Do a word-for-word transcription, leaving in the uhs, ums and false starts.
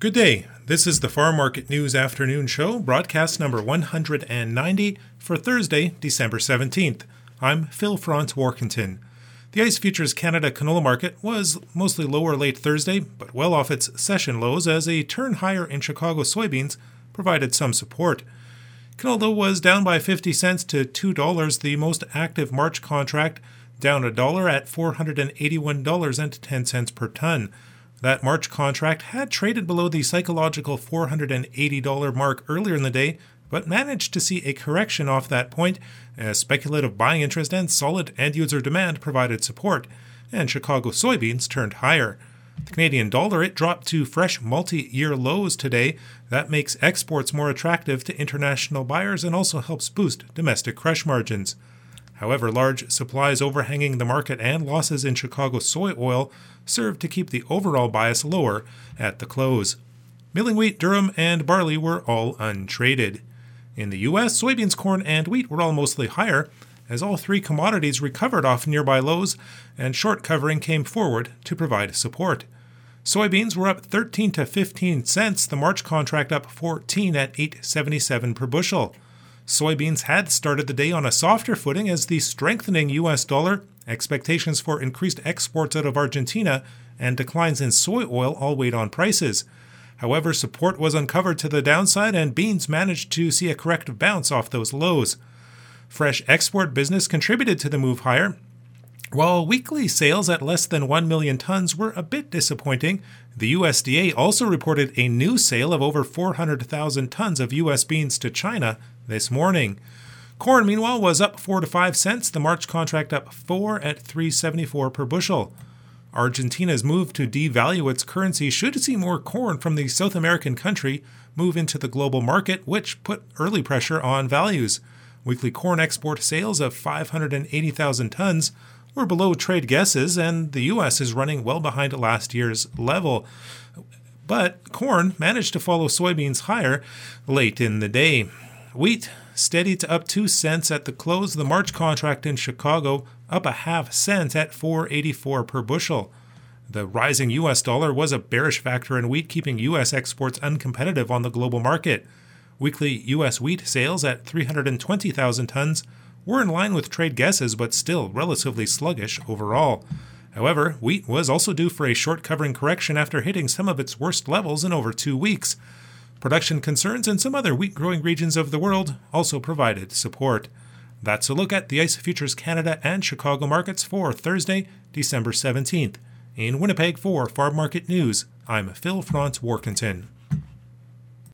Good day. This is the Farm Market News Afternoon Show, broadcast number one hundred ninety for Thursday, December seventeenth. I'm Phil Franz Warkentin. The ICE Futures Canada canola market was mostly lower late Thursday, but well off its session lows as a turn higher in Chicago soybeans provided some support. Canola was down by fifty cents to two dollars, the most active March contract, down a dollar at four hundred eighty-one dollars and ten cents per ton. That March contract had traded below the psychological four hundred eighty dollars mark earlier in the day, but managed to see a correction off that point as speculative buying interest and solid end-user demand provided support, and Chicago soybeans turned higher. The Canadian dollar, it dropped to fresh multi-year lows today. That makes exports more attractive to international buyers and also helps boost domestic crush margins. However, large supplies overhanging the market and losses in Chicago soy oil served to keep the overall bias lower at the close. Milling wheat, durum, and barley were all untraded. In the U S, soybeans, corn, and wheat were all mostly higher, as all three commodities recovered off nearby lows, and short covering came forward to provide support. Soybeans were up thirteen to fifteen cents, the March contract up fourteen at eight seventy-seven per bushel. Soybeans had started the day on a softer footing as the strengthening U S dollar, expectations for increased exports out of Argentina, and declines in soy oil all weighed on prices. However, support was uncovered to the downside and beans managed to see a corrective bounce off those lows. Fresh export business contributed to the move higher, while weekly sales at less than one million tons were a bit disappointing. The U S D A also reported a new sale of over four hundred thousand tons of U S beans to China this morning. Corn, meanwhile, was up four to five cents, the March contract up four at three seventy-four per bushel. Argentina's move to devalue its currency should see more corn from the South American country move into the global market, which put early pressure on values. Weekly corn export sales of five hundred eighty thousand tons were below trade guesses, and the U S is running well behind last year's level. But corn managed to follow soybeans higher late in the day. Wheat steady to up two cents at the close. The March contract in Chicago up a half cent at four eighty-four per bushel. The rising U S dollar was a bearish factor in wheat, keeping U S exports uncompetitive on the global market. Weekly U S wheat sales at three hundred twenty thousand tons were in line with trade guesses, but still relatively sluggish overall. However, wheat was also due for a short covering correction after hitting some of its worst levels in over two weeks. Production concerns in some other wheat-growing regions of the world also provided support. That's a look at the ICE Futures Canada and Chicago markets for Thursday, December seventeenth. In Winnipeg for Farm Market News, I'm Phil Franz Warkentin.